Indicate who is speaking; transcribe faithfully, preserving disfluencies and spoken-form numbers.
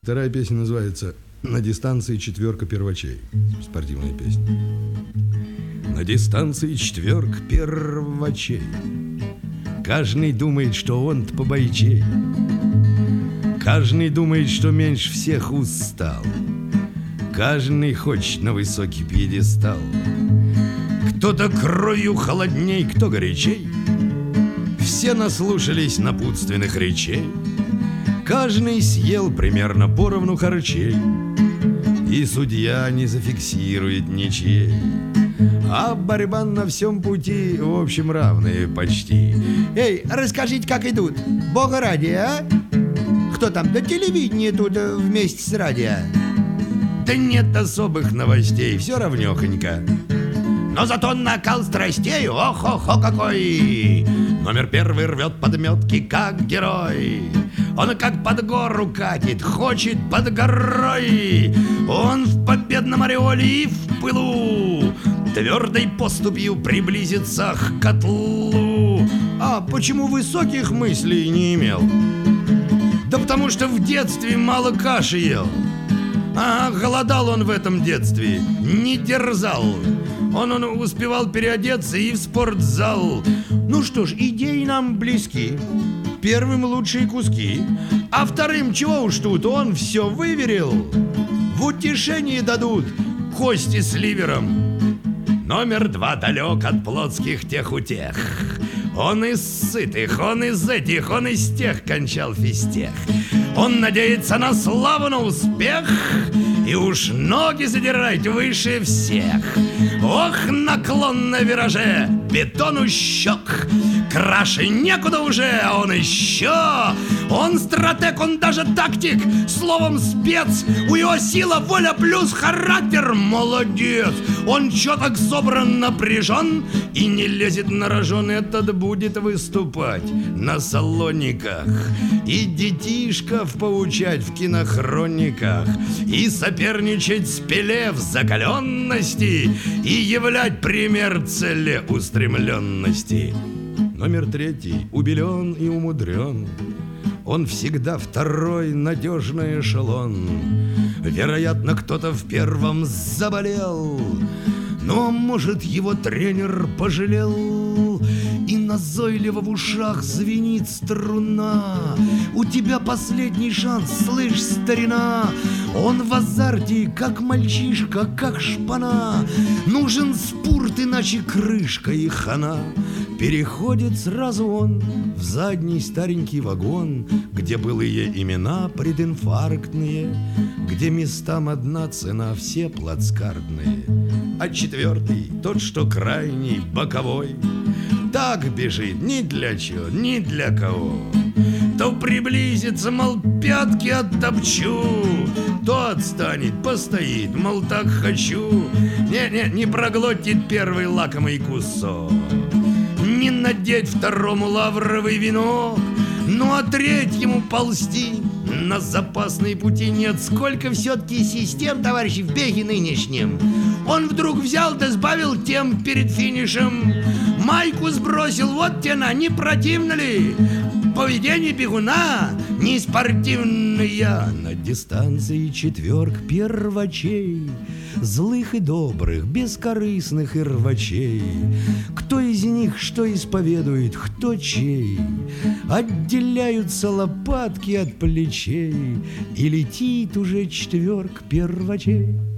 Speaker 1: Вторая песня называется «На дистанции четверка первачей». Спортивная песня. На дистанции четверка первачей. Каждый думает, что он побойчей. Каждый думает, что меньше всех устал. Каждый хочет на высокий пьедестал. Кто-то кровью холодней, кто горячей. Все наслушались напутственных речей. Каждый съел примерно поровну харчей. И судья не зафиксирует ничей. А борьба на всем пути, в общем, равные почти.
Speaker 2: Эй, расскажите, как идут, бога ради, а? Кто там, на телевидении тут вместе с радио?
Speaker 1: Да нет особых новостей, все равнёхонько.
Speaker 2: Но зато накал страстей, ох-охо какой!
Speaker 1: Номер первый рвет подметки, как герой.
Speaker 2: Он как под гору катит, хочет под горой. Он в победном ореоле и в пылу
Speaker 1: твердой поступью приблизится к котлу. А почему высоких мыслей не имел? Да потому что в детстве мало каши ел. А голодал он в этом детстве, не дерзал. Он, он успевал переодеться и в спортзал. Ну что ж, идеи нам близки. Первым лучшие куски, а вторым чего уж тут, он все выверил. В утешении дадут кости с ливером. Номер два далек от плотских тех-утех. Он из сытых, он из этих, он из тех кончал физтех. Он надеется на славу, на успех, и уж ноги задирать выше всех. Ох, наклон на вираже, бетон у щек. Краше некуда уже, а он еще. Он стратег, он даже тактик, словом спец. У него сила, воля плюс характер, молодец. Он чёток собран, напряжен и не лезет на рожон. Этот будет выступать на салониках и детишков поучать в кинохрониках, и соперничать с Пеле в закаленности, и являть пример целеустремленности. Номер третий убелен и умудрен. Он всегда второй надежный эшелон. Вероятно, кто-то в первом заболел, но, может, его тренер пожалел. И назойливо в ушах звенит струна. У тебя последний шанс, слышь, старина. Он в азарте, как мальчишка, как шпана. Нужен спорт, иначе крышка и хана. Переходит сразу он в задний старенький вагон, где былые имена прединфарктные, где местам одна цена, все плацкартные. А четвертый, тот, что крайний, боковой, так бежит ни для чего, ни для кого. То приблизится, мол, пятки оттопчу, то отстанет, постоит, мол, так хочу. Не-не, не проглотит первый лакомый кусок, не надеть второму лавровый венок, ну а третьему ползти на запасные пути нет. Сколько все-таки систем, товарищи, в беге нынешнем. Он вдруг взял да сбавил темп перед финишем. Майку сбросил, вот тена, не противно ли? Поведение бегуна не спортивное. На дистанции четверг первачей, злых и добрых, бескорыстных и рвачей. Кто из них что исповедует, кто чей? Отделяются лопатки от плечей, и летит уже четверг первачей.